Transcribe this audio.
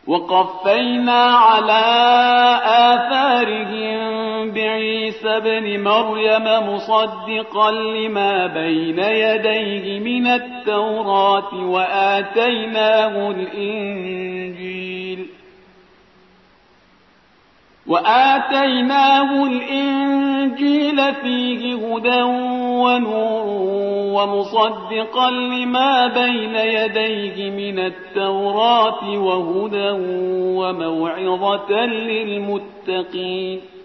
وقفينا على آثارهم بعيسى ابن مريم مصدقا لما بين يديه من التوراة وآتيناه الإنجيل فيه هدى ونور ومصدقا لما بين يديه من التوراة وهدى وموعظة للمتقين